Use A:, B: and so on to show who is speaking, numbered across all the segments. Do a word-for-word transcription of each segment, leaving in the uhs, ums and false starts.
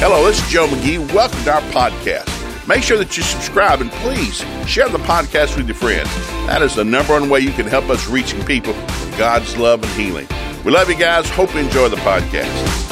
A: Hello, this is Joe McGee. Welcome to our podcast. Make sure that you subscribe and please share the podcast with your friends. That is the number one way you can help us reaching people with God's love and healing. We love you guys. Hope you enjoy the podcast.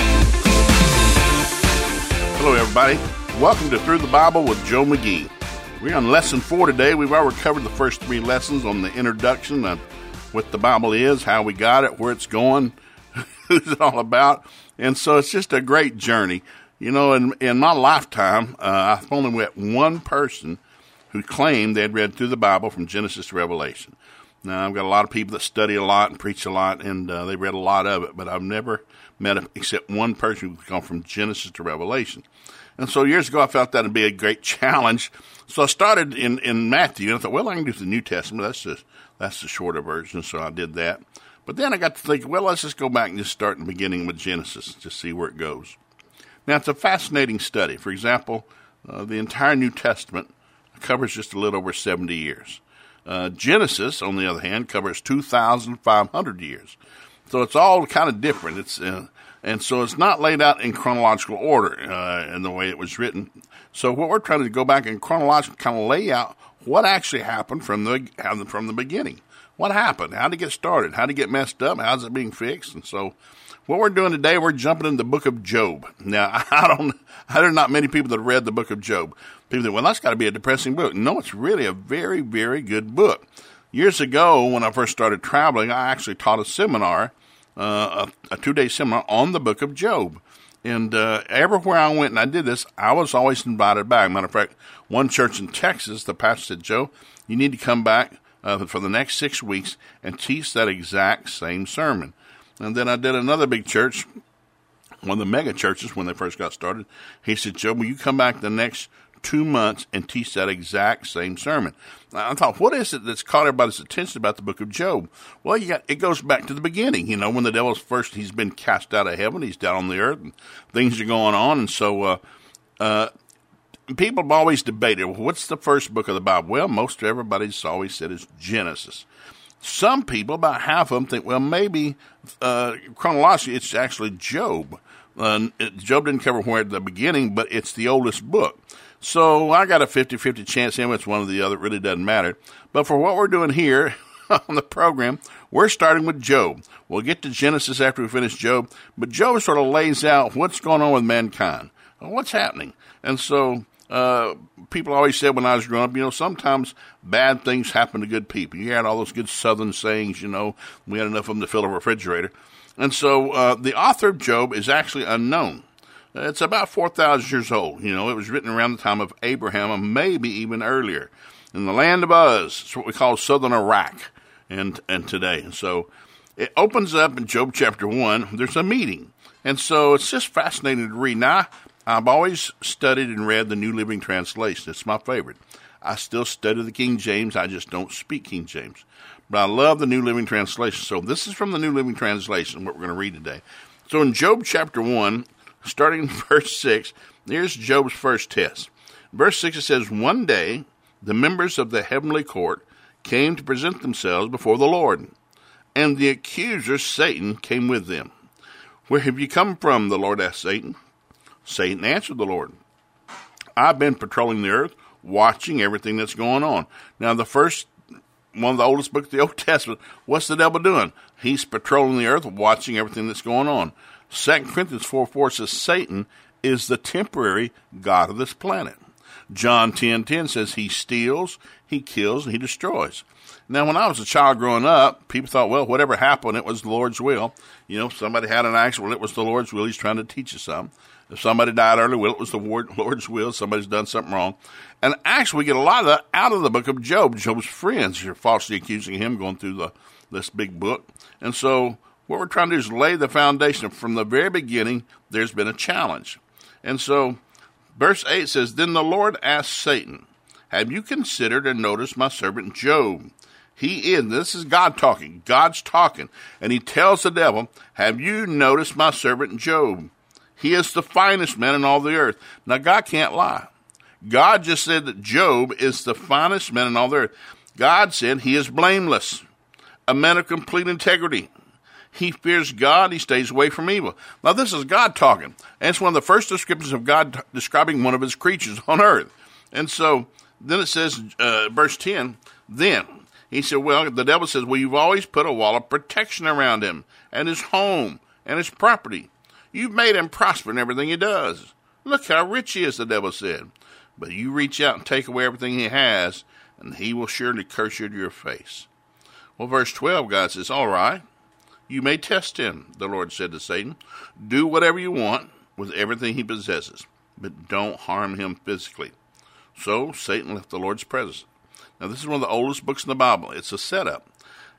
A: Hello, everybody. Welcome to Through the Bible with Joe McGee. We're on lesson four today. We've already covered the first three lessons on the introduction of what the Bible is, how we got it, where it's going, who's it all about. And so it's just a great journey. You know, in, in my lifetime, uh, I've only met one person who claimed they'd read through the Bible from Genesis to Revelation. Now, I've got a lot of people that study a lot and preach a lot, and uh, they read a lot of it, but I've never met a, except one person who's gone from Genesis to Revelation. And so years ago, I felt that would be a great challenge. So I started in, in Matthew, and I thought, well, I can do the New Testament. That's the, that's the shorter version, so I did that. But then I got to think, well, let's just go back and just start in the beginning with Genesis, just see where it goes. Now, it's a fascinating study. For example, uh, the entire New Testament covers just a little over seventy years. Uh, Genesis, on the other hand, covers two thousand five hundred years. So it's all kind of different. It's uh, and so it's not laid out in chronological order uh, in the way it was written. So what we're trying to go back and chronologically kind of lay out what actually happened from the from the beginning. What happened? How did it get started? How did it get messed up? How's it being fixed? And so what we're doing today, we're jumping into the book of Job. Now, I don't, there are not many people that have read the book of Job. People think, well, that's got to be a depressing book. No, it's really a very, very good book. Years ago, when I first started traveling, I actually taught a seminar, uh, a, a two-day seminar on the book of Job. And uh, everywhere I went and I did this, I was always invited back. Matter of fact, one church in Texas, the pastor said, Joe, you need to come back uh, for the next six weeks and teach that exact same sermon. And then I did another big church, one of the mega churches when they first got started. He said, Joe, will you come back the next two months and teach that exact same sermon? I thought, what is it that's caught everybody's attention about the book of Job? Well, you got, it goes back to the beginning. You know, when the devil's first, he's been cast out of heaven, he's down on the earth, and things are going on. And so uh, uh, people have always debated, well, what's the first book of the Bible? Well, most everybody's always said it's Genesis. Some people, about half of them, think, well, maybe uh, chronologically it's actually Job. Uh, it, Job didn't cover where at the beginning, but it's the oldest book. So I got a fifty-fifty chance in it's one or the other. It really doesn't matter. But for what we're doing here on the program, we're starting with Job. We'll get to Genesis after we finish Job, but Job sort of lays out what's going on with mankind, what's happening. And so Uh, people always said when I was growing up, you know, sometimes bad things happen to good people. You had all those good Southern sayings, you know, we had enough of them to fill a refrigerator. And so uh, the author of Job is actually unknown. It's about four thousand years old. You know, it was written around the time of Abraham, or maybe even earlier, in the land of Uz. It's what we call southern Iraq and, and today. And so it opens up in Job chapter one. There's a meeting. And so it's just fascinating to read. Now, I've always studied and read the New Living Translation. It's my favorite. I still study the King James. I just don't speak King James. But I love the New Living Translation. So this is from the New Living Translation, what we're going to read today. So in Job chapter one, starting in verse six, here's Job's first test. Verse six, it says, one day the members of the heavenly court came to present themselves before the Lord, and the accuser, Satan, came with them. Where have you come from, the Lord asked Satan. Satan answered the Lord, I've been patrolling the earth, watching everything that's going on. Now, the first, one of the oldest books of the Old Testament, what's the devil doing? He's patrolling the earth, watching everything that's going on. Second Corinthians four four says Satan is the temporary god of this planet. John ten ten says he steals, he kills, and he destroys. Now, when I was a child growing up, people thought, well, whatever happened, it was the Lord's will. You know, if somebody had an accident, well, it was the Lord's will. He's trying to teach us something. If somebody died early, well, it was the Lord's will. Somebody's done something wrong. And actually, we get a lot of that out of the book of Job. Job's friends are falsely accusing him, going through the this big book. And so what we're trying to do is lay the foundation. From the very beginning, there's been a challenge. And so verse eight says, then the Lord asked Satan, have you considered and noticed my servant Job? He is, this is God talking. God's talking. And he tells the devil, have you noticed my servant Job? He is the finest man in all the earth. Now, God can't lie. God just said that Job is the finest man in all the earth. God said he is blameless, a man of complete integrity. He fears God. He stays away from evil. Now, this is God talking. And it's one of the first descriptions of God t- describing one of his creatures on earth. And so then it says, uh, verse ten, then he said, well, the devil says, well, you've always put a wall of protection around him and his home and his property. You've made him prosper in everything he does. Look how rich he is, the devil said. But you reach out and take away everything he has, and he will surely curse you to your face. Well, verse twelve, God says, all right, you may test him, the Lord said to Satan. Do whatever you want with everything he possesses, but don't harm him physically. So Satan left the Lord's presence. Now, this is one of the oldest books in the Bible. It's a setup.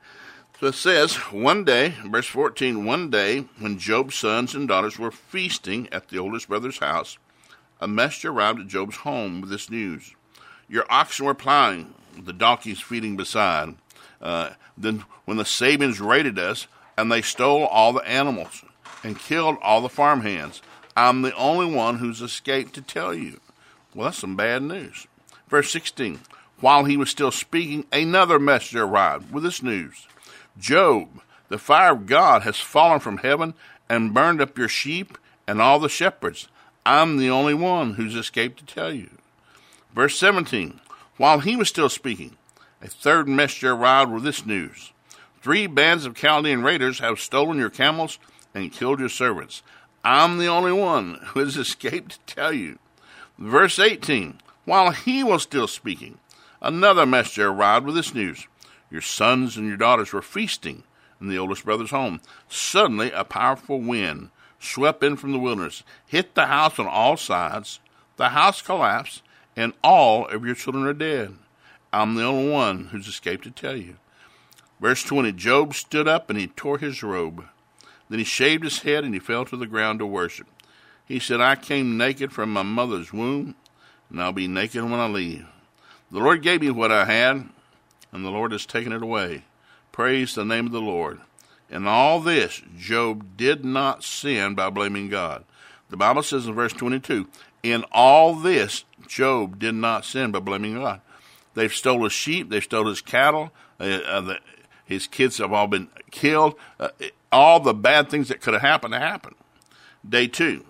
A: So it says, one day, verse fourteen, one day when Job's sons and daughters were feasting at the oldest brother's house, a messenger arrived at Job's home with this news. Your oxen were plowing, the donkeys feeding beside. Uh, then when the Sabians raided us, and they stole all the animals and killed all the farmhands, I'm the only one who's escaped to tell you. Well, that's some bad news. Verse sixteen, while he was still speaking, another messenger arrived with this news. Job, the fire of God has fallen from heaven and burned up your sheep and all the shepherds. I'm the only one who's escaped to tell you. Verse seventeen, while he was still speaking, a third messenger arrived with this news. Three bands of Chaldean raiders have stolen your camels and killed your servants. I'm the only one who has escaped to tell you. Verse eighteen, while he was still speaking, another messenger arrived with this news. Your sons and your daughters were feasting in the oldest brother's home. Suddenly, a powerful wind swept in from the wilderness, hit the house on all sides. The house collapsed, and all of your children are dead. I'm the only one who's escaped to tell you. Verse twenty, Job stood up and he tore his robe. Then he shaved his head and he fell to the ground to worship. He said, I came naked from my mother's womb, and I'll be naked when I leave. The Lord gave me what I had, and the Lord has taken it away. Praise the name of the Lord. In all this, Job did not sin by blaming God. The Bible says in verse twenty-two, in all this, Job did not sin by blaming God. They've stolen his sheep, they've stolen his cattle, uh, uh, the, his kids have all been killed. Uh, all the bad things that could have happened have happened. Day two,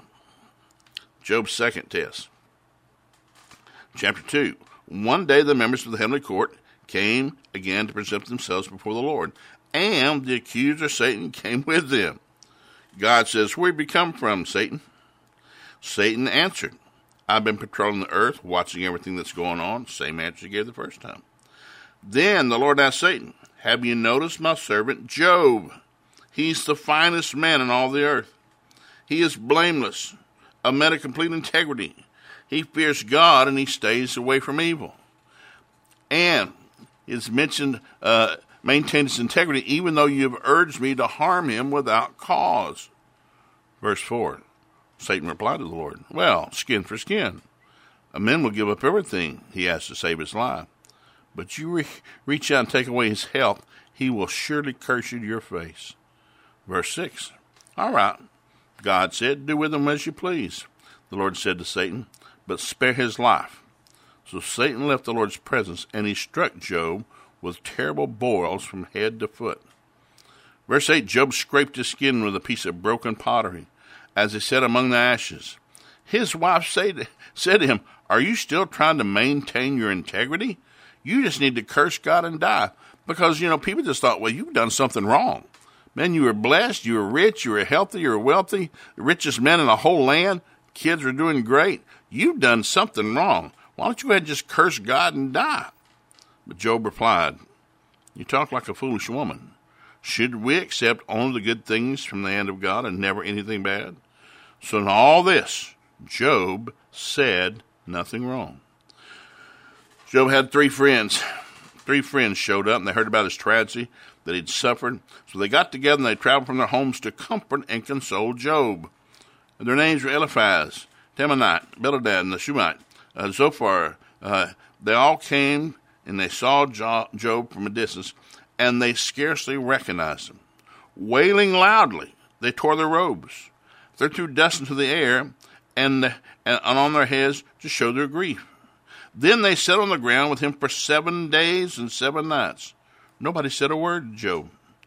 A: Job's second test. Chapter two, one day the members of the heavenly court came again to present themselves before the Lord, and the accuser Satan came with them. God says, where have you come from, Satan? Satan answered, I've been patrolling the earth, watching everything that's going on. Same answer he gave the first time. Then the Lord asked Satan, have you noticed my servant Job? He's the finest man in all the earth. He is blameless, a man of complete integrity. He fears God and he stays away from evil. And it's mentioned, uh, maintain his integrity, even though you have urged me to harm him without cause. Verse four, Satan replied to the Lord, well, skin for skin. A man will give up everything he has to save his life. But you re- reach out and take away his health, he will surely curse you to your face. Verse six, all right, God said, do with him as you please. The Lord said to Satan, but spare his life. So Satan left the Lord's presence, and he struck Job with terrible boils from head to foot. Verse eight, Job scraped his skin with a piece of broken pottery, as he sat among the ashes. His wife said, said to him, are you still trying to maintain your integrity? You just need to curse God and die. Because, you know, people just thought, well, you've done something wrong. Man, you were blessed, you were rich, you were healthy, you were wealthy, the richest men in the whole land. Kids are doing great. You've done something wrong. Why don't you go ahead and just curse God and die? But Job replied, you talk like a foolish woman. Should we accept only the good things from the hand of God and never anything bad? So in all this, Job said nothing wrong. Job had three friends. Three friends showed up, and they heard about his tragedy that he'd suffered. So they got together, and they traveled from their homes to comfort and console Job. And their names were Eliphaz, Temanite, Bildad, and the Shuhite, uh, Zophar. Uh, they all came, and they saw Job from a distance, and they scarcely recognized him. Wailing loudly, they tore their robes. They threw dust into the air, and, and, and on their heads to show their grief. Then they sat on the ground with him for seven days and seven nights. Nobody said a word to Job.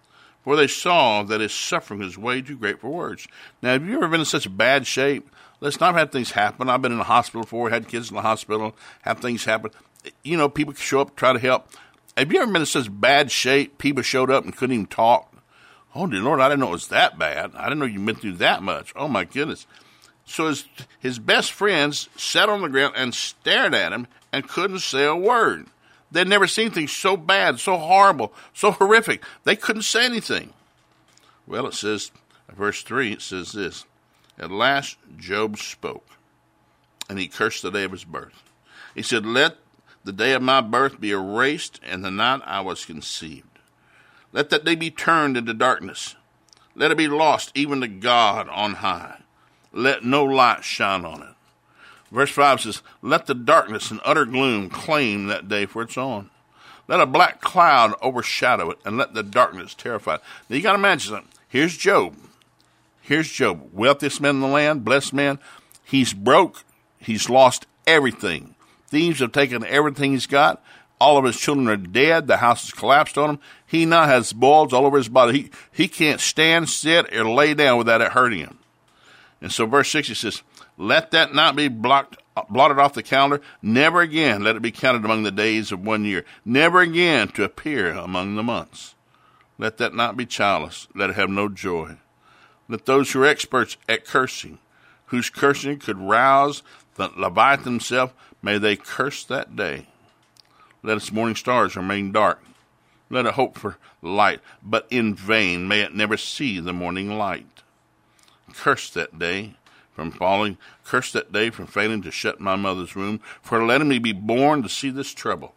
A: for they saw that his suffering was way too great for words. Now, have you ever been in such bad shape? Let's not have things happen. I've been in the hospital before, had kids in the hospital, have things happen. You know, people show up, try to help. Have you ever been in such bad shape, people showed up and couldn't even talk? Oh, dear Lord, I didn't know it was that bad. I didn't know you'd been through that much. Oh, my goodness. So his, his best friends sat on the ground and stared at him and couldn't say a word. They'd never seen things so bad, so horrible, so horrific. They couldn't say anything. Well, it says, verse three, it says this. At last Job spoke, and he cursed the day of his birth. He said, let the day of my birth be erased, and the night I was conceived. Let that day be turned into darkness. Let it be lost even to God on high. Let no light shine on it. Verse five says, let the darkness and utter gloom claim that day for its own. Let a black cloud overshadow it, and let the darkness terrify it. Now you got to imagine something. Here's Job. Here's Job, wealthiest man in the land, blessed man. He's broke. He's lost everything. Thieves have taken everything he's got. All of his children are dead. The house has collapsed on him. He now has boils all over his body. He, he can't stand, sit, or lay down without it hurting him. And so verse six, he says, let that not be blocked, blotted off the calendar. Never again let it be counted among the days of one year. Never again to appear among the months. Let that not be childless. Let it have no joy. Let those who are experts at cursing, whose cursing could rouse the Leviathan himself, may they curse that day. Let its morning stars remain dark. Let it hope for light, but in vain may it never see the morning light. Curse that day from falling, curse that day from failing to shut my mother's womb, for letting me be born to see this trouble.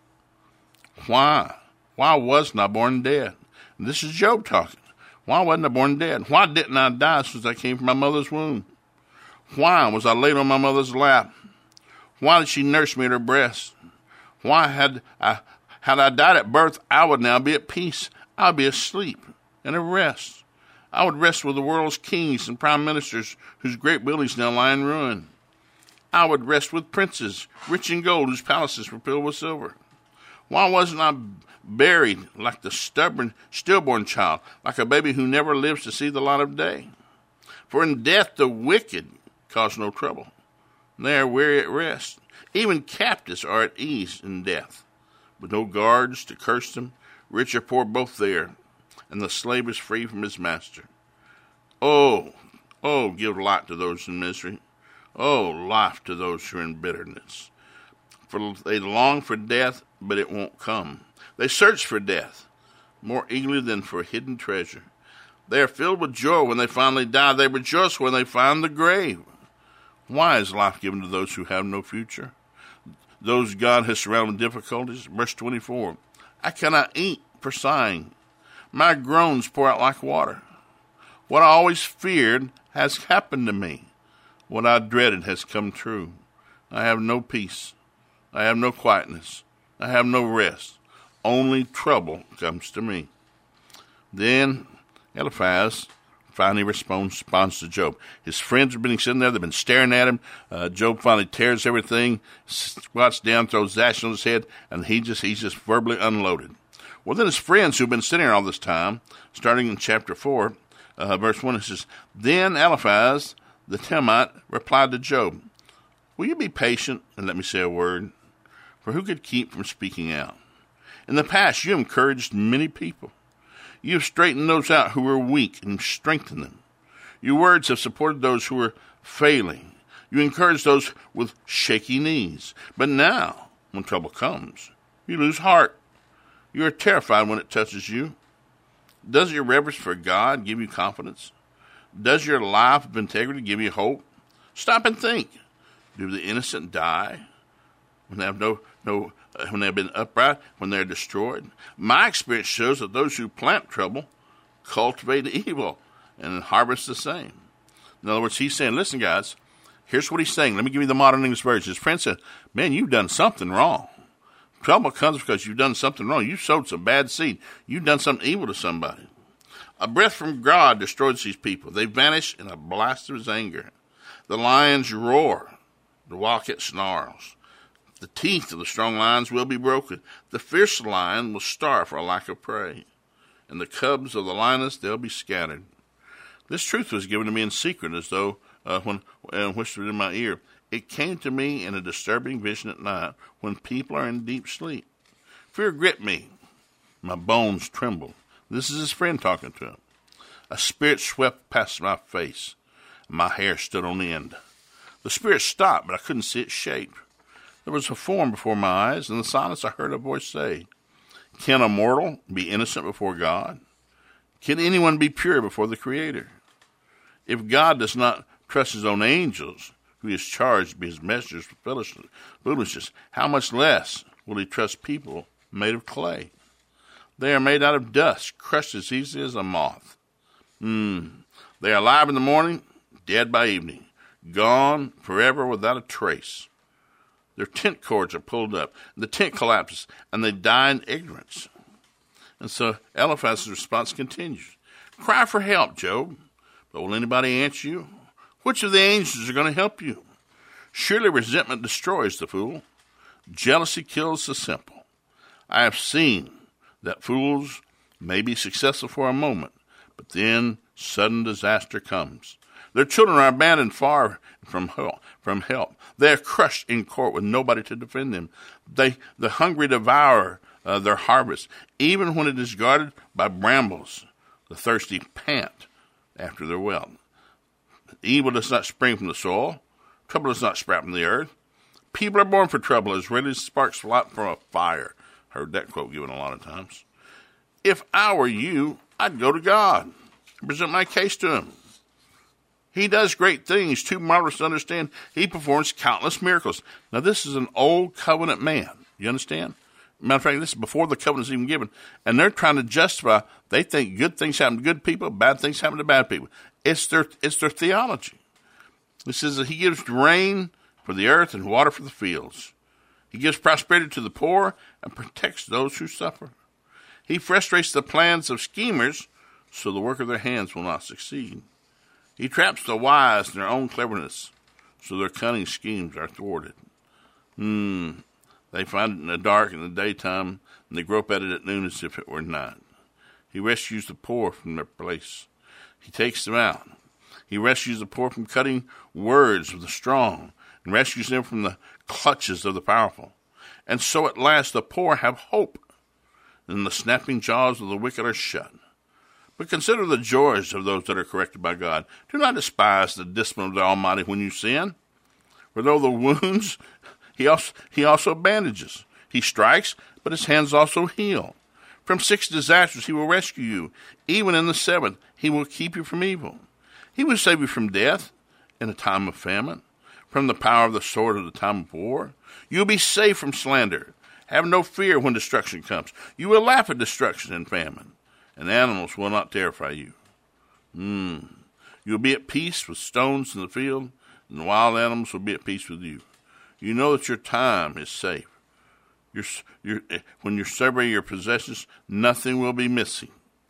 A: Why? Why wasn't I born dead? And this is Job talking. Why wasn't I born dead? Why didn't I die since I came from my mother's womb? Why was I laid on my mother's lap? Why did she nurse me at her breast? Why had I, had I died at birth, I would now be at peace. I would be asleep and at rest. I would rest with the world's kings and prime ministers whose great buildings now lie in ruin. I would rest with princes, rich in gold, whose palaces were filled with silver. Why wasn't I buried like the stubborn, stillborn child, like a baby who never lives to see the light of day? For in death the wicked cause no trouble. They are weary at rest. Even captives are at ease in death, with no guards to curse them. Rich or poor both there, and the slave is free from his master. Oh, oh, give light to those in misery. Oh, life to those who are in bitterness. For they long for death, but it won't come. They search for death more eagerly than for hidden treasure. They are filled with joy when they finally die. They rejoice when they find the grave. Why is life given to those who have no future? Those God has surrounded with difficulties. Verse twenty-four, I cannot eat for sighing. My groans pour out like water. What I always feared has happened to me. What I dreaded has come true. I have no peace. I have no quietness. I have no rest. Only trouble comes to me. Then Eliphaz finally responds, responds to Job. His friends have been sitting there. They've been staring at him. Uh, Job finally tears everything, squats down, throws ash on his head, and he just he's just verbally unloaded. Well, then his friends who've been sitting there all this time, starting in chapter four, uh, verse one, it says, Then Eliphaz the Temanite replied to Job, Will you be patient and let me say a word? For who could keep from speaking out? In the past, you encouraged many people. You have straightened those out who were weak and strengthened them. Your words have supported those who were failing. You encourage those with shaky knees. But now, when trouble comes, you lose heart. You are terrified when it touches you. Does your reverence for God give you confidence? Does your life of integrity give you hope? Stop and think. Do the innocent die when they have no no uh, when they have been upright, when they are destroyed? My experience shows that those who plant trouble cultivate evil and harvest the same. In other words, he's saying, listen, guys, here's what he's saying. Let me give you the modern English version. His friend said, man, you've done something wrong. Trouble comes because you've done something wrong. You've sowed some bad seed. You've done something evil to somebody. A breath from God destroys these people. They vanish in a blast of his anger. The lions roar. The wildcat snarls. The teeth of the strong lions will be broken. The fierce lion will starve for a lack of prey. and the cubs of the lioness, they'll be scattered. This truth was given to me in secret, as though uh, when uh, whispered in my ear. It came to me in a disturbing vision at night, when people are in deep sleep. Fear gripped me. My bones trembled. This is his friend talking to him. A spirit swept past my face, and my hair stood on end. The spirit stopped, but I couldn't see its shape. There was a form before my eyes. In the silence I heard a voice say, "Can a mortal be innocent before God? Can anyone be pure before the Creator? If God does not trust his own angels, who he has charged to be his messengers for foolishness, how much less will he trust people made of clay? They are made out of dust, crushed as easily as a moth. Mm. They are alive in the morning, dead by evening, gone forever without a trace. Their tent cords are pulled up, the tent collapses, and they die in ignorance." And so Eliphaz's response continues. "Cry for help, Job, but will anybody answer you? Which of the angels are going to help you? Surely resentment destroys the fool. Jealousy kills the simple. I have seen that fools may be successful for a moment, but then sudden disaster comes. Their children are abandoned far from help. From help. They are crushed in court with nobody to defend them. They, the hungry devour uh, their harvest, even when it is guarded by brambles. The thirsty pant after their wealth. Evil does not spring from the soil. Trouble does not sprout from the earth. People are born for trouble as readily as sparks fly from a fire." Heard that quote given a lot of times. If I were you, I'd go to God and present my case to him. He does great things, too marvelous to understand. He performs countless miracles. Now, this is an old covenant man. You understand? Matter of fact, this is before the covenant is even given. And they're trying to justify, they think good things happen to good people, bad things happen to bad people. It's their, it's their theology. It says that he gives rain for the earth and water for the fields. He gives prosperity to the poor and protects those who suffer. He frustrates the plans of schemers so the work of their hands will not succeed. He traps the wise in their own cleverness so their cunning schemes are thwarted. Hmm. They find it in the dark in the daytime, and they grope at it at noon as if it were night. He rescues the poor from their place. He takes them out. He rescues the poor from cutting words of the strong, and rescues them from the clutches of the powerful. And so at last the poor have hope, and the snapping jaws of the wicked are shut. But consider the joys of those that are corrected by God. Do not despise the discipline of the Almighty when you sin. For though the wounds, he also, he also bandages. He strikes, but his hands also heal. From six disasters he will rescue you. Even in the seventh, he will keep you from evil. He will save you from death in a time of famine, from the power of the sword of the time of war. You will be safe from slander. Have no fear when destruction comes. You will laugh at destruction and famine, and animals will not terrify you. Mm. You will be at peace with stones in the field, and the wild animals will be at peace with you. You know that your time is safe. You're, you're, when you survey your possessions, nothing will be missing.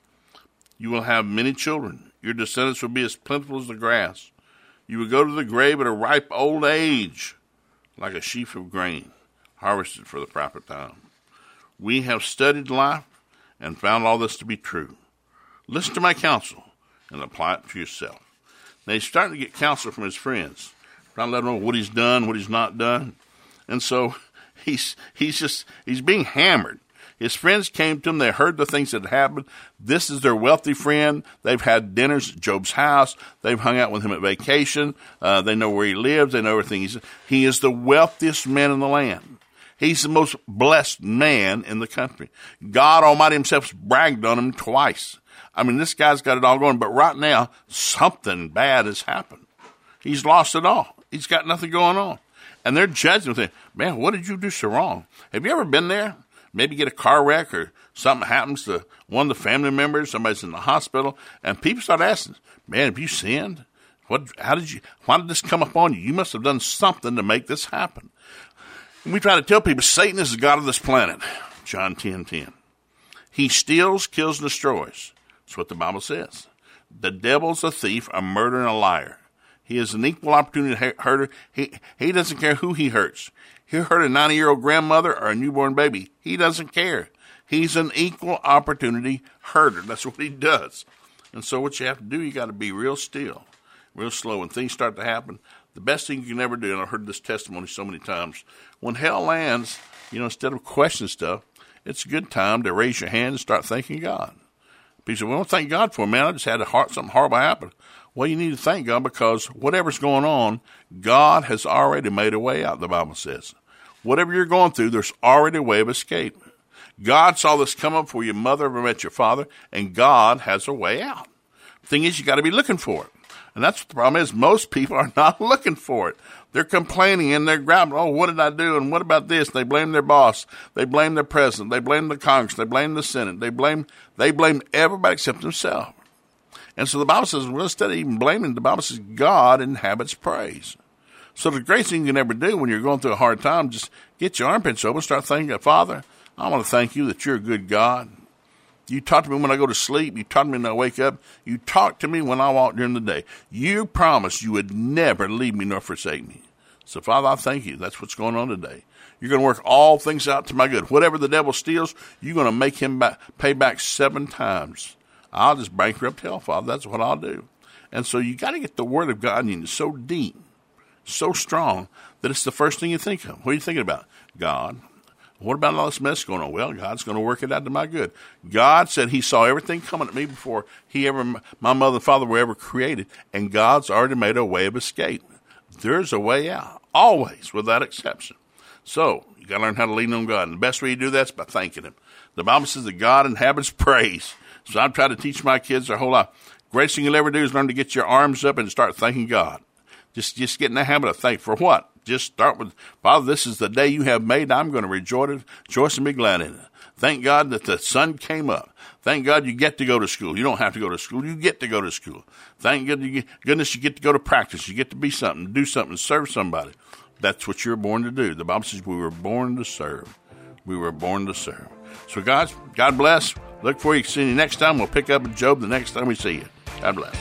A: You will have many children. Your descendants will be as plentiful as the grass. You will go to the grave at a ripe old age, like a sheaf of grain, harvested for the proper time. We have studied life and found all this to be true. Listen to my counsel and apply it to yourself. Now he's starting to get counsel from his friends, trying to let them know what he's done, what he's not done. And so he's he's just, he's being hammered. His friends came to him. They heard the things that had happened. This is their wealthy friend. They've had dinners at Job's house. They've hung out with him at vacation. Uh, they know where he lives. They know everything. He's, he is the wealthiest man in the land. He's the most blessed man in the country. God Almighty himself bragged on him twice. I mean, this guy's got it all going, but right now, something bad has happened. He's lost it all. He's got nothing going on. And they're judging him, man, what did you do so wrong? Have you ever been there? Maybe get a car wreck or something happens to one of the family members, somebody's in the hospital, and people start asking, man, have you sinned? What? How did you, why did this come upon you? You must have done something to make this happen. And we try to tell people Satan is the god of this planet. John ten ten. He steals, kills, and destroys. That's what the Bible says. The devil's a thief, a murderer, and a liar. He is an equal opportunity herder. He, he doesn't care who he hurts. He hurt a ninety-year-old grandmother or a newborn baby. He doesn't care. He's an equal opportunity herder. That's what he does. And so what you have to do, you got to be real still, real slow. When things start to happen, the best thing you can ever do, and I've heard this testimony so many times, when hell lands, you know, instead of questioning stuff, it's a good time to raise your hand and start thanking God. People say, well, don't thank God for it, man. I just had a heart, something horrible happen. Well, you need to thank God because whatever's going on, God has already made a way out, the Bible says. Whatever you're going through, there's already a way of escape. God saw this come up before your mother ever met your father, and God has a way out. The thing is, you got to be looking for it. And that's what the problem is. Most people are not looking for it. They're complaining and they're grabbing, oh, what did I do? And what about this? They blame their boss. They blame their president. They blame the Congress. They blame the Senate. They blame, they blame everybody except themselves. And so the Bible says, well, instead of even blaming, the Bible says God inhabits praise. So the greatest thing you can ever do when you're going through a hard time, just get your armpits open, start thanking, Father, I want to thank you that you're a good God. You talk to me when I go to sleep. You talk to me when I wake up. You talk to me when I walk during the day. You promised you would never leave me nor forsake me. So, Father, I thank you. That's what's going on today. You're going to work all things out to my good. Whatever the devil steals, you're going to make him back, pay back seven times. I'll just bankrupt hell, Father. That's what I'll do. And so you got to get the word of God in you so deep, so strong, that it's the first thing you think of. What are you thinking about? God. What about all this mess going on? Well, God's going to work it out to my good. God said he saw everything coming at me before he ever, my mother and father were ever created, and God's already made a way of escape. There's a way out, always, without exception. So you got to learn how to lean on God, and the best way you do that is by thanking him. The Bible says that God inhabits praise. So I'm trying to teach my kids their whole life. Greatest thing you'll ever do is learn to get your arms up and start thanking God. Just, just get in the habit of thank for what? Just start with, Father, this is the day you have made. I'm going to rejoice, rejoice and be glad in it. Thank God that the sun came up. Thank God you get to go to school. You don't have to go to school. You get to go to school. Thank goodness you get to go to practice. You get to be something, do something, serve somebody. That's what you're born to do. The Bible says we were born to serve. We were born to serve. So, guys, God bless. Look for you. See you next time. We'll pick up with Job the next time we see you. God bless.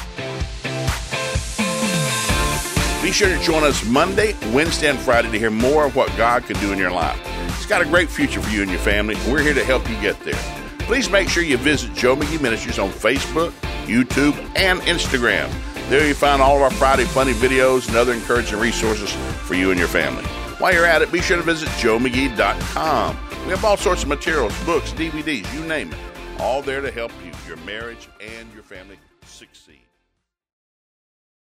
A: Be sure to join us Monday, Wednesday, and Friday to hear more of what God can do in your life. He's got a great future for you and your family, and we're here to help you get there. Please make sure you visit Joe McGee Ministries on Facebook, YouTube, and Instagram. There you find all of our Friday funny videos and other encouraging resources for you and your family. While you're at it, be sure to visit joe mcgee dot com. We have all sorts of materials, books, D V Ds, you name it, all there to help you, your marriage, and your family succeed.